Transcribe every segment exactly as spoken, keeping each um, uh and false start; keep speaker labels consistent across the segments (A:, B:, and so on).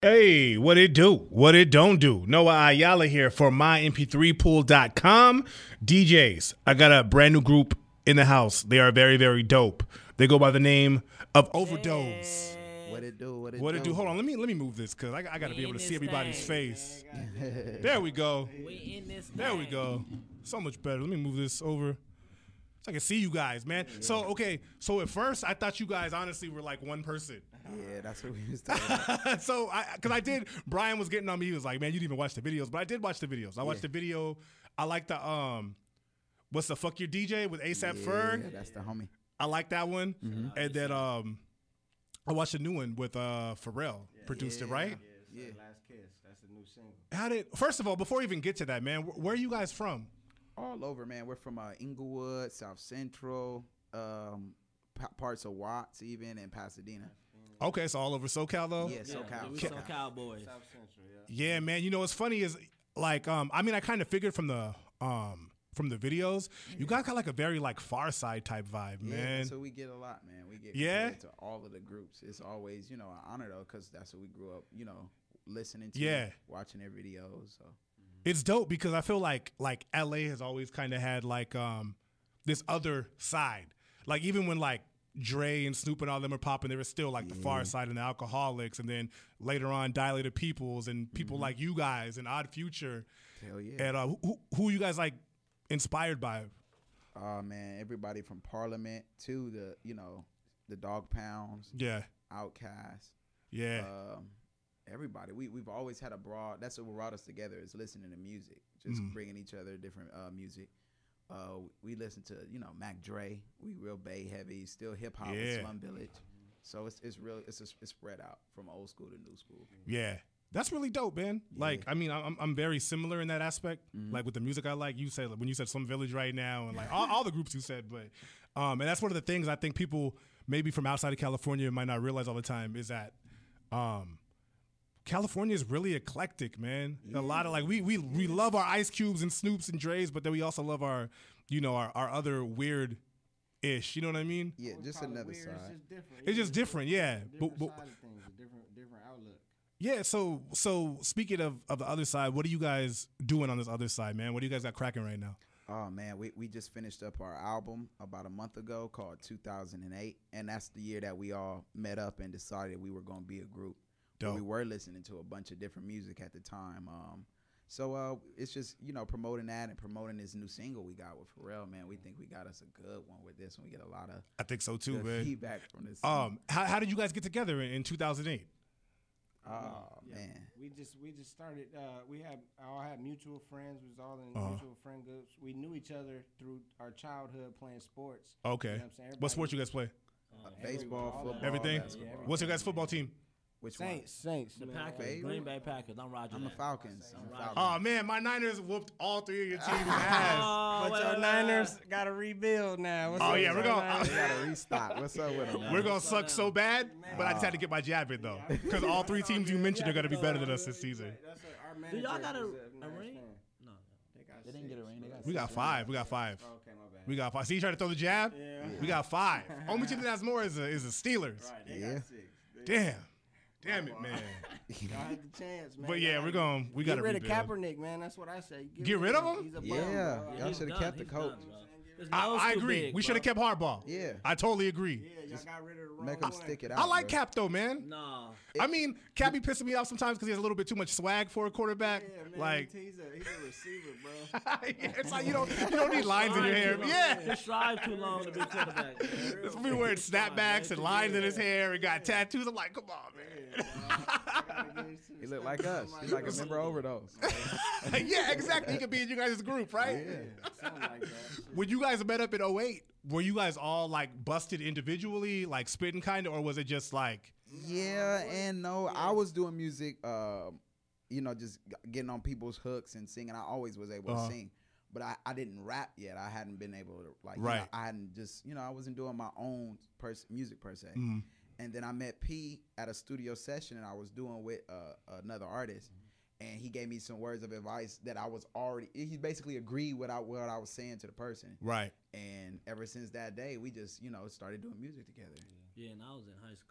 A: Hey, what it do? What it don't do? Noah Ayala here for my M P three pool dot com. D Js, I got a brand new group in the house. They are very, very dope. They go by the name of Overdose.
B: What it do? What it
A: What
B: do?
A: it do? Hold on, let me let me move this because I, I got to be able to see everybody's face. There we go.
C: We in this
A: There we go. So much better. Let me move this over so I can see you guys, man. So okay, so at first I thought you guys honestly were like one person.
B: Yeah, that's what we was talking about.
A: so I, cause I did, Brian was getting on me. He was like, man, you didn't even watch the videos, but I did watch the videos. I watched
B: Yeah.
A: the video. I like the, um, what's the fuck your D J with ASAP
B: Yeah,
A: Ferg.
B: that's the homie.
A: I like that one.
B: Mm-hmm.
A: And then, um, I watched a new one with, uh, Pharrell produced it, right?
B: Yeah.
D: Last Kiss. That's the new single.
A: How did, first of all, before we even get to that, man, wh- where are you guys from?
B: All over, man. We're from uh, Inglewood, South Central, um, p- parts of Watts, even, and Pasadena.
A: Okay, so all over SoCal though?
B: Yeah,
C: Yeah,
B: SoCal.
C: we
B: SoCal.
C: some cowboys.
D: South Central, yeah.
A: Yeah, man. You know what's funny is like um I mean I kind of figured from the um from the videos, you guys got like a very like Far Side type vibe,
B: Yeah,
A: man.
B: so we get a lot, man. We get
A: Yeah?
B: compared to all of the groups. It's always, you know, an honor though, because that's what we grew up, you know, listening to,
A: Yeah.
B: watching their videos. So
A: It's dope because I feel like like L A has always kind of had like um this other side. Like even when like Dre and Snoop and all them are popping, there was still like the Far Side and the Alcoholics, and then later on Dilated Peoples and people like you guys and Odd Future.
B: hell yeah.
A: And uh, who who you guys like inspired by?
B: Oh man, everybody from Parliament to the, you know, the Dog Pounds,
A: Yeah,
B: Outkast.
A: yeah,
B: um, everybody. We we've always had a broad. That's what brought us together is listening to music, just
A: Mm.
B: bringing each other different uh, music. Uh, we listen to you know Mac Dre. We real Bay heavy, still hip hop
A: Yeah.
B: with Slum Village. So it's it's real. It's a, it's spread out from old school to new school.
A: yeah. That's really dope, man. Like, I mean, I'm I'm very similar in that aspect.
B: Mm-hmm.
A: Like with the music I like, you said like, when you said Some Village right now, and like all, all the groups you said, but um, and that's one of the things I think people maybe from outside of California might not realize all the time is that um, California is really eclectic, man. A lot of like we we we love our Ice Cubes and Snoops and Dre's, but then we also love our you know our, our other weird ish. You know what I mean?
B: Yeah,
D: We
B: just
D: call it
B: another
D: weird,
B: side.
D: It's just different.
A: It's just different, yeah.
D: Different
A: But, but
D: side of things, a different, different outlook.
A: yeah, so so speaking of, of the other side, what are you guys doing on this other side, man? What do you guys got cracking right now?
B: Oh man, we, we just finished up our album about a month ago called two thousand eight, and that's the year that we all met up and decided we were going to be a group. But
A: Dope.
B: we were listening to a bunch of different music at the time. Um, so uh, it's just you know promoting that and promoting this new single we got with Pharrell. Man, we think we got us a good one with this one. We get a lot of
A: I think so too,
B: good
A: man.
B: feedback from this.
A: Um, how, how did you guys get together in, in two thousand eight?
B: oh
D: Yeah.
B: man,
D: We just we just started. Uh, we had all had mutual friends. We was all in
A: Uh-huh.
D: mutual friend groups. We knew each other through our childhood playing sports.
A: Okay.
D: You know what I'm saying?
A: What
D: Everybody-
A: sport you guys play?
B: uh, baseball,
D: all that.
B: football,
A: Everything?
B: basketball.
D: Yeah,
A: What's your guys' football team?
B: Which
D: Saints, Saints.
C: The
D: man.
C: Packers,
B: Favorite?
C: Green Bay Packers. I'm Roger.
B: one? I'm the
C: that.
B: Falcons. I'm the
C: Right.
B: Falcons.
A: Oh man, my Niners whooped all three of your teams' ass.
C: Oh,
D: But
C: wait,
D: your
C: wait,
D: Niners got to rebuild now. What's
A: Oh,
D: up
A: yeah,
D: with
A: we're
D: your
A: gonna-
D: Niners?
B: We gotta restock. What's up with them?
A: We're gonna suck so bad, but I just had to get my jab in though, because all three teams you mentioned are gonna be better than us this season.
D: That's a, our
C: Do
D: manager
C: y'all got a,
D: is
C: a
D: Niners
C: ring?
D: fan.
C: No.
D: They got
B: They didn't get a
D: six.
B: ring. They got
A: We got
B: six
A: five. We got five.
D: Oh, okay, my bad.
A: We got five. See, you trying to throw the jab?
D: Yeah.
A: We got five. Only team that has more is the, is the Steelers.
D: Right, they
B: Yeah.
D: got six. They-
A: Damn. Damn it, man.
D: Y'all had the chance, man.
A: But yeah,
D: Y'all
A: we're
D: gotta
A: going. We
D: get
A: got to
D: rid of
A: rebuild.
D: Kaepernick, man. That's what I say.
A: Get rid of him?
D: He's a bum,
B: Yeah,
D: bro.
B: y'all
C: he's
B: should have
C: done.
B: kept the
C: He's
B: coach.
C: done, bro. His
A: I,
C: nose
A: I
C: too
A: agree.
C: big,
A: we should have
C: bro.
A: kept Harbaugh.
B: Yeah.
A: I totally agree.
D: Yeah, y'all got rid of the wrong
B: Make them
D: one.
B: stick it out.
A: I like
B: bro.
A: Cap though, man.
C: No.
A: I mean, Cap be pissing me off sometimes because he has a little bit too much swag for a quarterback.
D: Yeah, man.
A: Like,
D: he's a he's a receiver, bro.
A: yeah, it's like you don't you don't need lines in your hair.
C: Strive too long.
A: Yeah.
C: Just strive too long to be quarterback. man.
A: This will be wearing snapbacks and lines in his hair and got tattoos. I'm like, come on, man.
B: He look like us. He's like a member overdose.
A: Yeah, exactly. He could be in you guys' group, right?
B: Yeah.
D: Something like that.
A: When you guys met up in oh eight, were you guys all like busted individually, like spitting kind of, or was it just like,
B: Yeah and no. I was doing music, um, you know, just g- getting on people's hooks and singing. I always was able
A: Uh-huh.
B: to sing, but I, I didn't rap yet. I hadn't been able to like, you
A: Right.
B: know, I hadn't just, you know, I wasn't doing my own pers- music per se.
A: mm,
B: And then I met P at a studio session, and I was doing with uh, another artist, and he gave me some words of advice that I was already. He basically agreed with I, what I was saying to the person,
A: right?
B: and ever since that day, we just you know started doing music together.
C: Yeah, and I was in high school.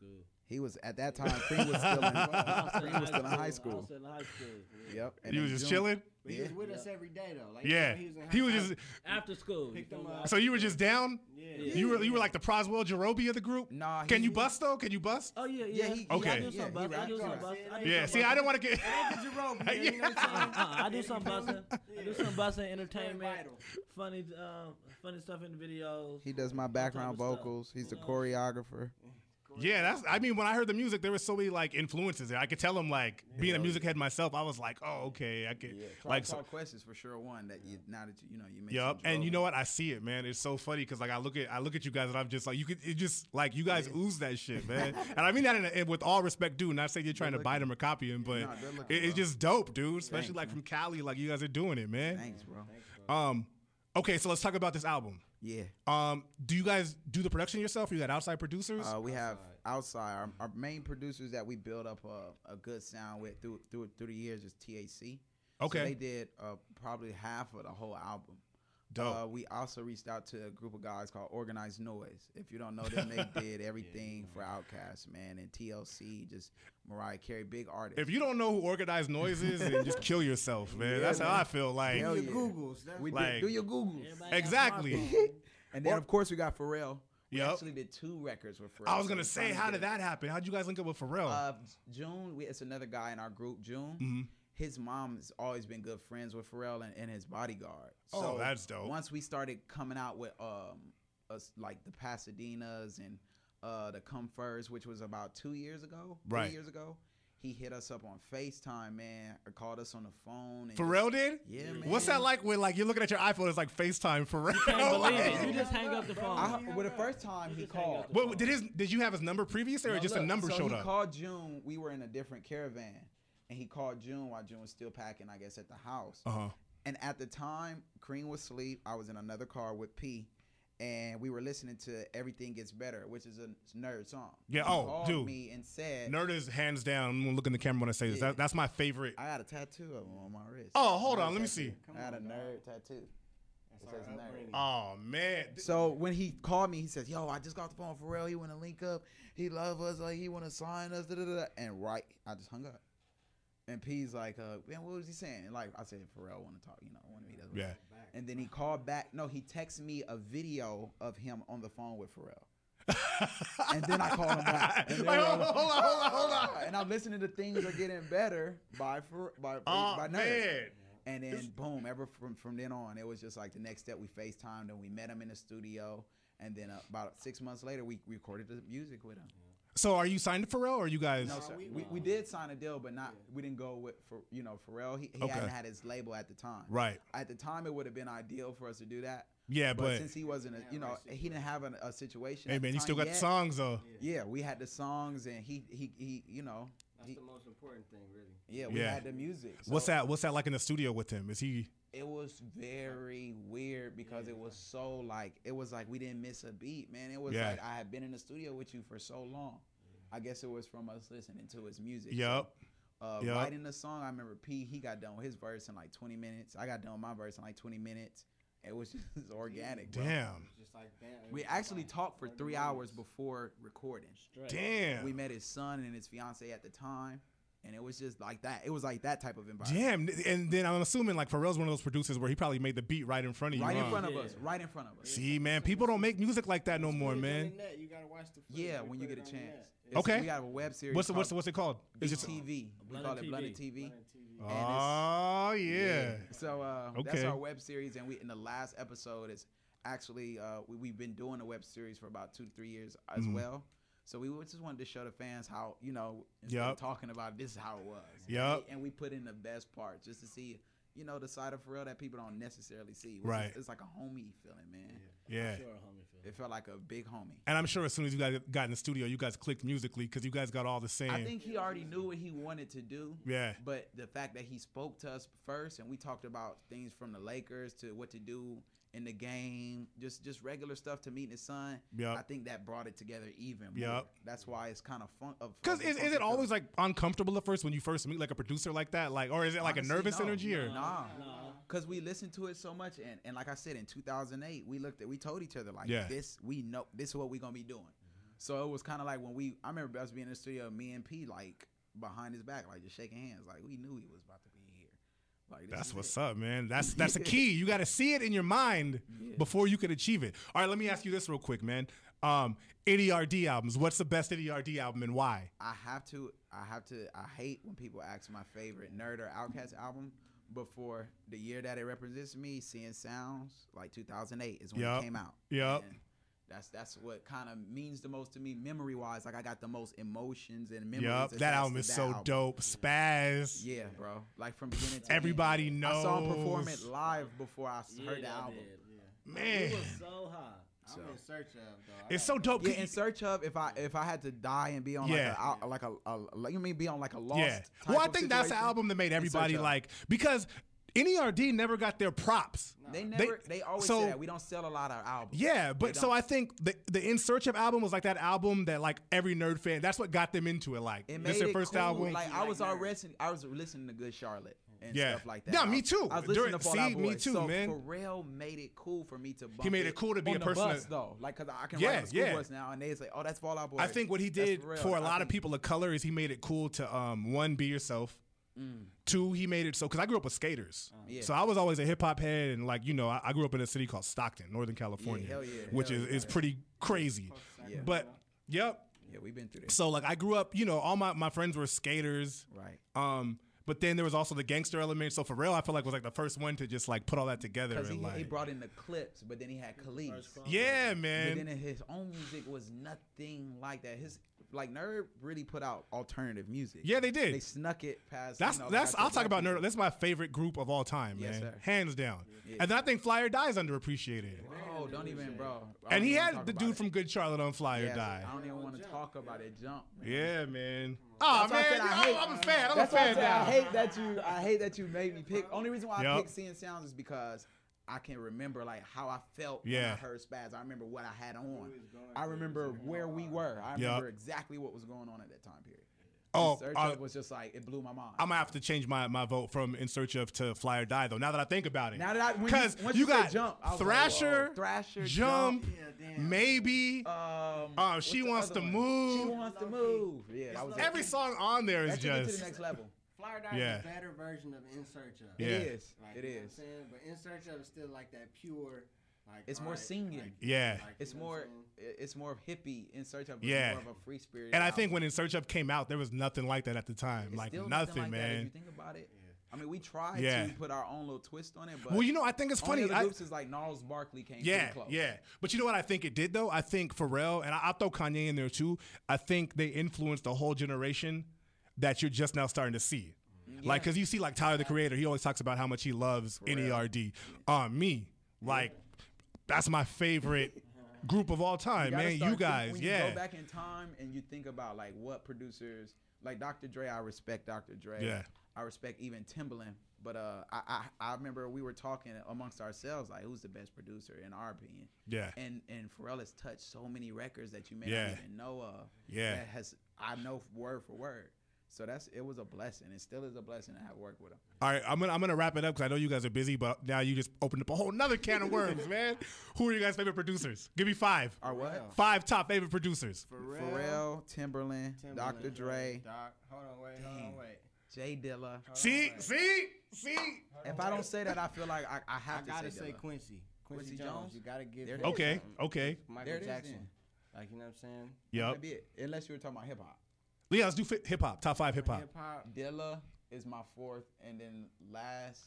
B: He was at that time. Cream was still in. Cream was still in high
C: I was
B: school.
C: still in high school. Yeah.
B: Yep. And
A: You
B: in
A: was just
B: June-
A: chilling.
D: But he was with us every day though. Like,
A: Yeah,
D: he was, in
A: he was
D: high-
A: just.
C: After school.
D: Picked
C: you
D: them
C: feel me?
D: up.
A: So you were just down.
D: Yeah.
A: You were you were like the Proswell Jerobi of the group.
B: Nah.
A: Can
B: he-
A: you bust though? Can you bust?
C: Oh yeah,
B: Yeah,
C: yeah.
B: he-
A: Okay.
C: I do
B: yeah,
C: some
B: he
C: bust. I do
B: rapped
C: some
B: hard.
C: bust. I do
A: Yeah.
C: some
A: See, I
C: bust.
A: didn't want to get.
D: Uncle Jerome, man, you know what I'm saying?
C: Uh-uh, I do some busting. I do some busting,
D: Very
C: entertainment,
D: vital.
C: funny, um, funny stuff in the videos.
B: He does my background
C: type of stuff.
B: vocals. He's the
C: You know?
B: choreographer.
A: Yeah, that's. I mean, when I heard the music, there was so many like influences there. I could tell him like being a music head myself. I was like, oh, okay, I could
B: Yeah.
A: like.
B: Tribe
A: So,
B: Called Quest is for sure one that you now that you you know you make.
A: Yup,
B: some
A: and you
B: drove.
A: know what? I see it, man. It's so funny because like I look at I look at you guys and I'm just like you could it just like you guys ooze that shit, man. And I mean that in, a, with all respect, dude. Not saying you're trying to bite him or copy him, but
B: Nah, good looking,
A: it, it's
B: bro.
A: just dope, dude. Especially
B: Thanks,
A: like
B: man.
A: from Cali, like you guys are doing it, man.
B: Thanks, bro.
A: Um, okay, so let's talk about this album.
B: Yeah.
A: Um, do you guys do the production yourself? Or you got outside producers?
B: Uh, we have outside our, our main producers that we build up a, a good sound with through through through the years is T H C.
A: Okay.
B: So they did uh, probably half of the whole album.
A: Dope.
B: Uh, we also reached out to a group of guys called Organized Noise. If you don't know them, they did everything for Outkast, man, and T L C, just Mariah Carey, big artists.
A: If you don't know who Organized Noise is, then just kill yourself, man.
B: Yeah,
A: That's how
B: man.
A: I feel. Like,
B: Hell
D: Your
B: yeah.
D: Googles. That's
B: we
A: like-
B: did, do your Googles.
C: Everybody got
A: Exactly.
C: smartphones.
B: And then, of course, we got Pharrell. We
A: Yup.
B: actually did two records with Pharrell.
A: I was
B: so
A: gonna
B: we're
A: say,
B: trying to
A: how
B: get
A: did
B: it-
A: that happen? How'd you guys link up with Pharrell?
B: Uh, June, we, it's another guy in our group, June.
A: Mhm.
B: His mom's always been good friends with Pharrell and, and his bodyguard.
A: Oh,
B: So
A: that's dope.
B: Once we started coming out with um, us like the Pasadenas and uh, the Come First, which was about two years ago, three
A: Right.
B: years ago, he hit us up on FaceTime, man, or called us on the phone. And
A: Pharrell
B: just-
A: did?
B: Yeah, man.
A: What's that like when like you're looking at your iPhone? It's like FaceTime Pharrell.
C: Can't believe it. You just hang up the phone.
B: I, well, the first time he
C: just hang
B: called.
C: up the
A: What, did his did you have his number previously or
B: No,
A: just a
B: look,
A: number
B: so
A: showed
B: he
A: up?
B: called June. We were in a different caravan, and he called June while June was still packing, I guess, at the house.
A: Uh huh.
B: And at the time, Cream was asleep. I was in another car with P, and we were listening to "Everything Gets Better," which is a Nerd song.
A: Yeah,
B: He
A: oh,
B: called
A: dude.
B: me and said,
A: Nerd is hands down. I'm gonna look in the camera when I say this.
B: Yeah.
A: That, that's my favorite.
B: "I got a tattoo of him on my wrist."
A: Oh, hold
B: Nerd
A: on, let me
B: tattoo.
A: see.
B: I had a
D: Come on,
B: nerd tattoo.
D: That's
B: It
D: our
B: says nerd.
D: upbringing.
A: Oh man.
B: So when he called me, he says, "Yo, I just got the phone for Pharrell. He want to link up. He love us. Like he want to sign us." Da, da, da. And right, I just hung up. And P's like, uh, "Man, what was he saying?" And like I said, Pharrell want to talk. You know, want to meet us.
A: Yeah.
B: And then he called back. No, he texted me a video of him on the phone with Pharrell. And then I called him back. And,
A: Like,
B: then
A: hold on, hold on, hold on, hold on.
B: and I'm listening to Things Are Getting Better by Pharrell, by,
A: Oh
B: by Nerd.
A: man.
B: And then boom, ever from from then on, it was just like the next step. We FaceTimed and we met him in the studio. And then uh, about six months later, we recorded the music with him.
A: So are you signed to Pharrell or are you guys?
B: No, sir.
D: we-
B: We, we did sign a deal, but not we didn't go with for you know Pharrell. He, he
A: Okay.
B: hadn't had his label at the time.
A: Right.
B: At the time, it would have been ideal for us to do that.
A: Yeah,
B: But,
A: but,
B: since he wasn't, a, you know, he didn't have a, a situation.
A: hey
B: at the
A: man, you
B: time
A: still got
B: yet.
A: the songs though.
B: Yeah, we had the songs, and he he he, you know,
D: That's
B: he,
D: the most important thing, really.
B: yeah, we
A: Yeah.
B: had the music.
A: What's
B: So
A: that? What's that like in the studio with him? Is he?
B: It was very weird because it was so like it was like we didn't miss a beat, man. It was
A: Yeah.
B: like I had been in the studio with you for so long. I guess it was from us listening to his music.
A: Yup.
B: So, uh,
A: Yup.
B: writing the song, I remember P. He got done with his verse in like twenty minutes. I got done with my verse in like twenty minutes. It was just organic, bro.
A: Damn.
D: It's just like damn. it
B: We
D: was
B: actually
D: like
B: talked for
D: thirty
B: three
D: minutes.
B: hours before recording.
A: Damn.
B: We met his son and his fiance at the time, and it was just like that. It was like that type of environment.
A: Damn. And then I'm assuming like Pharrell's one of those producers where he probably made the beat right in front of you.
B: Right in
A: huh?
B: front of
C: Yeah.
B: us. Right in front of us.
A: See, man, people don't make music like that no more,
D: Footage on
A: man.
D: the net, You gotta watch the footage.
B: Yeah,
D: We
B: when you
D: put
B: get a
D: it on the
B: chance.
D: net.
B: It's-
A: Okay.
B: We got a web series.
A: What's the, what's the,
B: called
A: what's it called? Is it?
B: B T V. We
C: Blended
B: call it
C: T V.
B: Blended T V.
D: Blended T V.
B: And it's-
A: Oh yeah.
B: So uh, that's
A: Okay.
B: our web series, and we in the last episode is actually uh, we, we've been doing a web series for about two to three years as
A: Mhm.
B: well. So we just wanted to show the fans how you know instead
A: Yup.
B: of talking about it, this is how it was.
A: Yup.
B: And we, and we put in the best part just to see you know the side of Pharrell that people don't necessarily see. which
A: Right.
B: is- it's like a homie feeling, man.
A: Yeah.
C: Sure, homie. Phil.
B: It felt like a big homie.
A: And I'm sure as soon as you guys got in the studio, you guys clicked musically because you guys got all the same.
B: I think he already knew what he wanted to do.
A: Yeah.
B: But the fact that he spoke to us first and we talked about things from the Lakers to what to do in the game, just just regular stuff to meeting his son.
A: Yup.
B: I think that brought it together even more.
A: Yup.
B: That's why it's kind of fun.
A: Because is, is it always like uncomfortable at first when you first meet like a producer like that? Like, or is it like
B: Honestly,
A: a nervous
B: no.
A: energy or?
B: Nah.
C: Nah.
B: Because we listened to it so much, and, and like I said, in two thousand eight, we looked at, we told each other like,
A: Yeah.
B: this, we know, this is what we're gonna be doing. So it was kind of like when we, I remember us being in the studio, me and P, like, behind his back, like, just shaking hands. Like, we knew he was about to be here. Like, this
A: That's
B: is
A: what's
B: it.
A: up, man. That's that's a key. You got to see it in your mind
B: Yeah.
A: before you can achieve it. All right, let me ask you this real quick, man. Um, N E R D albums. What's the best N E R D album and why?
B: I have to, I have to, I hate when people ask my favorite Nerd or Outkast album before the year that it represents me. Seeing Sounds, like two thousand eight is when
A: Yup.
B: it came out.
A: Yup.
B: And That's that's what kind of means the most to me, memory wise. Like I got the most emotions and memories.
A: Yup, that
B: attached
A: album
B: to
A: is
B: that
A: so
B: album.
A: dope. Spaz.
B: Yeah, bro. Like from beginning to
A: Everybody
B: end.
A: knows.
B: I saw him perform it live before I s-
C: Yeah,
B: heard the
C: I
B: album.
C: did.
A: Man.
C: It was so high.
D: I'm
B: So.
D: in search of though. I
A: It's so
D: gotta
A: dope.
B: Yeah, in search of if I if I had to die and be on
A: Yeah.
B: like a like a, a like you mean be on like a lost.
A: Yeah.
B: type
A: Well, I
B: of
A: think that's the
B: situation,
A: album that made
B: In
A: everybody
B: Search Of.
A: like, because N E R D never got their props.
B: They never. They, always
A: so-
B: say that we don't sell a lot of albums.
A: Yeah, but
B: They
A: so
B: don't.
A: I think the the In Search of album was like that album that like every nerd fan. That's what got them into it. Like
B: It
A: this
B: made
A: their
B: it
A: first
B: cool.
A: album.
B: Like
D: You
B: I
D: like
B: was
D: nerds.
B: already I was listening to Good Charlotte and
A: Yeah.
B: stuff like that.
A: Yeah,
B: I
A: me
B: was-
A: too.
B: I was listening
A: During-
B: to Fall Out
A: see, me
B: Boy.
A: too,
B: so
A: man.
B: Pharrell made it cool for me to bump
A: He made it cool to be
B: on
A: a
B: the
A: person
B: bus,
A: that-
B: though. Like, cause I can
A: Yeah,
B: ride on the school
A: yeah.
B: bus now, and they say, "Oh, that's Fall Out Boy."
A: I think what he
B: That's
A: did
B: Pharrell.
A: for a
B: I
A: lot of
B: think-
A: people of color is he made it cool to um one, be yourself. Two, he made it so because I grew up with skaters,
B: Yeah.
A: so I was always a hip hop head, and like you know, I, I grew up in a city called Stockton, Northern California,
B: hell yeah,
A: which
B: hell
A: is
B: yeah.
A: is pretty crazy.
B: Yeah.
A: But yep.
B: Yeah, we've been through this.
A: So like I grew up, you know, all my, my friends were skaters.
B: Right.
A: Um, but then there was also the gangster element. So Pharrell, I feel like was like the first one to just like put all that together
B: Because he,
A: and like,
B: he brought in the clips, but then he had Khalees.
A: yeah,
B: But then
A: man.
B: in his own music was nothing like that. His like Nerd really put out alternative music.
A: Yeah, they did.
B: They snuck it past.
A: That's
B: you know, like
A: that's
B: I said,
A: I'll talk
B: black
A: about
B: people.
A: Nerd. That's my favorite group of all time,
B: Yes,
A: man,
B: sir.
A: hands down.
B: Yeah.
A: And then I think Flyer Die is underappreciated.
B: Oh, don't even, bro. I
A: And
B: don't
A: he
B: even
A: had
B: talk
A: the
B: about
A: dude
B: it.
A: from Good Charlotte on Flyer
B: Yeah,
A: Die.
B: I don't even want to talk about it. Jump. Man.
A: Yeah, man. Oh
B: That's why I
A: man,
B: said I
A: I'm-
B: hate-
A: I'm a fan. I'm
B: That's
A: a
B: why I
A: fan
B: said I
A: now.
B: hate that you. I hate that you made me pick. Only reason why I
A: Yup.
B: picked Seeing Sounds is because I can remember like how I felt when
A: Yeah.
B: I heard Spaz. I remember what I had on. I remember where we were. I remember exactly what was going on at that time period.
A: Oh,
B: In Search
A: uh,
B: Of was just like it blew my mind.
A: I'm gonna have to change my, my vote from In Search of to Flyer Die though. Now that I think about it,
B: Now that I- when you-
A: because
B: once
A: you,
B: you said
A: got
B: Jump, I was like,
A: Thrasher,
B: whoa. Thrasher,
A: Jump,
B: Jump.
D: Yeah, damn.
A: maybe.
B: Um,
A: Um,
B: what's
A: She
B: the
A: Wants
B: other
A: to
B: one?
A: Move.
B: She wants to move. Yeah, that was it.
A: Every song on there is
B: That took it to
A: just
B: the next level.
D: Flyer Die
A: Yeah.
D: is a better version of In Search Of.
A: Yeah.
B: It is.
D: Like,
B: It
D: you know what I'm
B: is.
D: saying? But In Search Of is still like that pure. Like,
B: It's more
D: alright,
B: singing.
D: like,
A: Yeah.
D: like,
B: It's
D: you know what
B: more.
D: I'm saying?
B: It's more hippie. In Search Of. Was
A: Yeah.
B: More of a free spirit.
A: and I think
B: album.
A: when In Search of came out, there was nothing like that at the time.
B: It's
A: like
B: still
A: nothing,
B: like that
A: man.
B: if you think about it. I mean, we tried
A: Yeah.
B: to put our own little twist on it, but
A: Well, you know, I think it's
B: only
A: funny.
B: other
A: I,
B: groups is like Gnarls Barkley came
A: yeah,
B: pretty close.
A: yeah. But you know what I think it did though? I think Pharrell and I, I'll throw Kanye in there too. I think they influenced a whole generation that you're just now starting to see. Like, cause you see, like Tyler the Creator, he always talks about how much he loves N E R D. Um, me, like, that's my favorite group of all time,
B: gotta
A: man.
B: start
A: You
B: think-
A: guys,
B: when
A: yeah,
B: You go back in time and you think about like what producers, like Doctor Dre. I respect Doctor Dre.
A: Yeah.
B: I respect even Timbaland. But uh, I, I I remember we were talking amongst ourselves like who's the best producer in our opinion.
A: yeah,
B: And and Pharrell has touched so many records that you may
A: Yeah.
B: not even know of.
A: Yeah.
B: That has I know word for word. So that's it was a blessing. It still is a blessing to have worked with him.
A: All right, I'm gonna I'm gonna wrap it up because I know you guys are busy, but now you just opened up a whole nother can of worms, man. Who are you guys' favorite producers? Give me five.
B: Or what?
A: Five top favorite producers.
D: Pharrell,
B: Pharrell, Timberland,
D: Timbaland,
B: Doctor Dre,
D: Doc, hold on, wait, hold on, wait.
B: Jay Dilla.
A: See, see, see.
B: If I don't say that, I feel like I, I
D: I
B: have to
D: gotta
B: say,
D: say
B: Dilla.
D: Quincy. Quincy,
B: Quincy
D: Jones.
B: Jones?
D: You gotta give
B: There
D: him
B: it is.
A: Okay,
D: something.
A: okay.
D: Michael
B: There it is
D: Jackson.
B: then.
D: Like, you know what I'm saying?
A: Yep.
B: That'd be it. Unless you were talking about hip hop.
A: Yeah, let's do hip hop. Top five hip hop.
D: Hip hop.
B: Dilla is my fourth, and then last.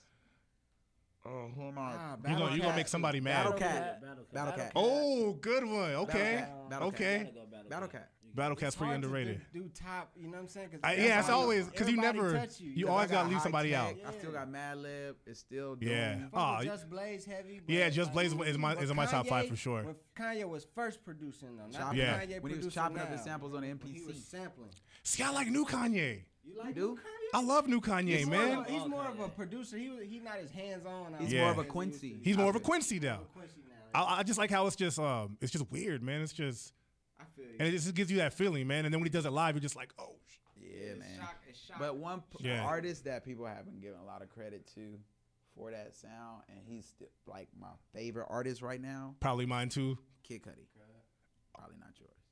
B: Oh, who am I?
D: Ah,
A: You gonna you gonna
B: Cat.
A: make somebody mad?
B: Battle
C: Battle
B: Cat.
C: Cat.
B: Battle Cat.
A: Oh, good one. Okay,
B: Cat. Battle Cat.
A: okay.
C: Gotta go Battle,
B: Battle
C: Cat.
B: Cat.
A: Battle Cat's
D: It's
A: pretty
D: hard to
A: underrated.
D: Do, do top, you know what I'm saying? 'Cause
A: I, yeah,
D: everybody-
A: it's always because you
D: everybody
A: never
D: touch you.
A: you
D: Cause
A: always
B: I
A: gotta
B: got
A: leave
B: High
A: somebody
B: Tech.
A: out.
B: I still got Mad Lib. It's still doing.
A: Yeah.
D: Fuck
A: Oh,
D: with
A: you-
D: Just Blaze heavy. but
A: Yeah, Just
D: like,
A: Blaze is my
D: when
A: is in my top five
D: Kanye-
A: for sure.
D: When Kanye was first producing though, not
B: Chopping
A: Yeah.
B: up-
D: Kanye
B: when he was
D: producing
B: chopping up his
D: now.
B: samples on the
D: When He
B: M P
D: was
B: C.
D: sampling.
A: See, I like new Kanye.
D: You like
B: do?
D: Kanye?
A: I love new Kanye,
D: He's more
A: man.
D: of a- He's more of a
C: Okay.
D: producer. He was- he's not as hands on.
B: He's
A: Yeah.
B: more of a Quincy.
A: He's more of a
B: I feel.
A: Quincy now.
D: Quincy now.
A: I, I just like how it's just um it's just weird, man. It's just
D: I feel you.
A: and it just gives you that feeling, man. And then when he does it live, you're just like, oh, sh-
B: Yeah,
D: It's
B: man.
D: shock- it's shock.
B: But one p-
A: Yeah.
B: artist that people have been giving a lot of credit to for that sound, and he's still like my favorite artist right now,
A: probably mine too.
B: Kid Cudi. Probably not yours.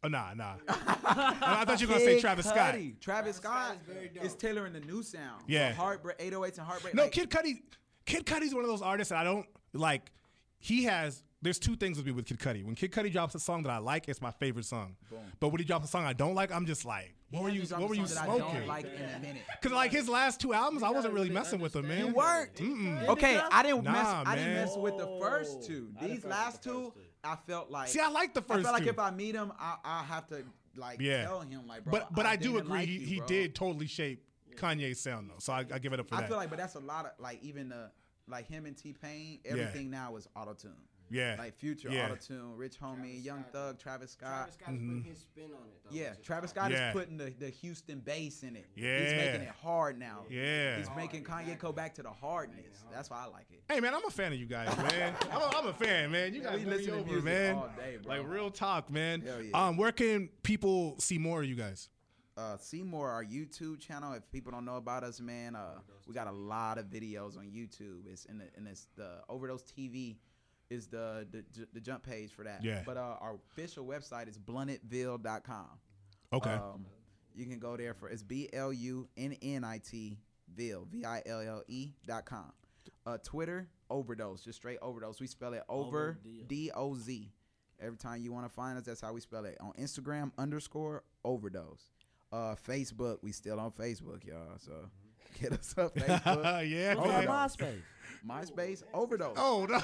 A: Oh, nah, nah. I, I thought you were gonna say
B: Kid
A: Travis Scott.
B: Cudi. Travis Scott
D: is very dope.
B: is tailoring the new sound.
A: Yeah.
B: So heartbreak, eight oh eights and heartbreak.
A: No,
B: like,
A: Kid Cudi. Kid Cudi's one of those artists that I don't like. He has. There's two things with me with Kid Cudi. When Kid Cudi drops a song that I like, it's my favorite song.
B: Boom.
A: But when he drops a song I don't like, I'm just like, what were you?
B: Dropped
A: What
B: a
A: were you
B: song that I don't
A: smoking?
B: like in a minute.
A: Because like his last two albums, I wasn't really messing with them, man.
B: It worked.
A: Mm-mm.
B: Okay, I didn't
A: Nah,
B: mess. I didn't
A: man.
B: mess with the first two.
C: I didn't
B: These
C: fuck
B: last
C: with the
B: two,
C: first two.
B: I felt like.
A: See, I like the
B: I
A: first
B: felt like
A: two.
B: if I meet him, I I have to like
A: Yeah.
B: tell him like, bro.
A: but but I, do
B: didn't
A: agree
B: like
A: he,
B: you,
A: he
B: bro.
A: did totally shape Kanye's sound though. So I, I give it up for
B: I
A: that.
B: feel like, but that's a lot of like even the like him and T Pain. Everything now is auto tune.
A: yeah.
B: Like Future
A: Yeah.
B: auto tune, Rich Homie,
D: Travis
B: Young
D: Scott.
B: Thug, Travis Scott.
D: Travis Scott's putting his spin on it. Though,
B: Yeah,
D: which is
B: Travis
D: fire.
B: Scott
A: Yeah.
B: is putting the, the Houston bass in it.
A: Yeah.
B: He's making it hard now.
A: Yeah.
B: He's making Kanye go back to the hardness. That's why I like it.
A: Hey man, I'm a fan of you guys, man. I'm, a, I'm a fan, man. You
B: Yeah,
A: guys
B: we
A: put me
B: listen to
A: over,
B: music
A: man.
B: all day, bro.
A: Like real talk, man.
B: Hell yeah.
A: Um, where can people see more of you guys?
B: Uh, see more our YouTube channel. If people don't know about us, man, uh, we got a lot of videos on YouTube. It's in the and it's the Overdose T V is the the, the jump page for that.
A: Yeah.
B: But uh, our official website is bluntetville dot com.
A: Okay.
B: Um, you can go there for it's B L U N N I T Ville V I L L E dot com. Uh, Twitter Overdose, just straight Overdose. We spell it over
C: Overdose.
B: D O Z. Every time you want to find us, that's how we spell it. On Instagram underscore Overdose. Uh, Facebook, we still on Facebook, y'all. So get us up Facebook.
A: yeah.
C: What's
A: man.
C: on MySpace?
B: MySpace Overdose.
A: Oh no.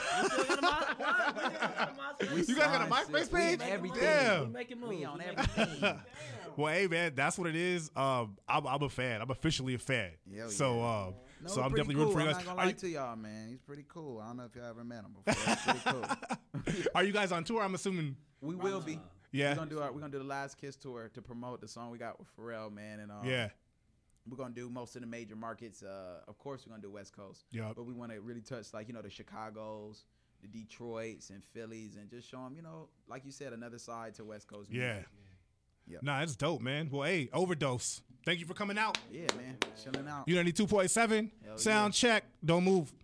B: We
A: You guys got a
B: signed
A: MySpace
B: shit. We
A: page?
B: everything.
A: Damn.
C: We making moves.
B: We on
C: We making
B: everything.
A: Well, hey man, that's what it is. Um, I'm, I'm a fan. I'm officially a fan.
B: Hell
A: so,
B: yeah.
A: um,
B: No,
A: so I'm
B: pretty
A: definitely
B: cool.
A: rooting for you
B: I'm
A: guys.
B: not gonna
A: Are
B: lie
A: you,
B: to y'all, man. He's pretty cool. I don't know if y'all ever met him before. He's pretty cool.
A: are you guys on tour? I'm assuming.
B: We will be.
A: Yeah.
B: We're gonna do our we're gonna do the Last Kiss tour to promote the song we got with Pharrell, man, and um,
A: Yeah.
B: we're gonna do most of the major markets. Uh, of course, we're gonna do West Coast.
A: Yup.
B: But we want to really touch like you know the Chicago's, the Detroits, and Phillies, and just show them you know like you said another side to West Coast.
A: Yeah.
B: music. Yep.
A: Nah, it's dope, man. Well, hey, Overdose. Thank you for coming out.
B: Yeah, man, chilling out.
A: You know, two point seven.
B: Hell
A: Sound check. Don't move.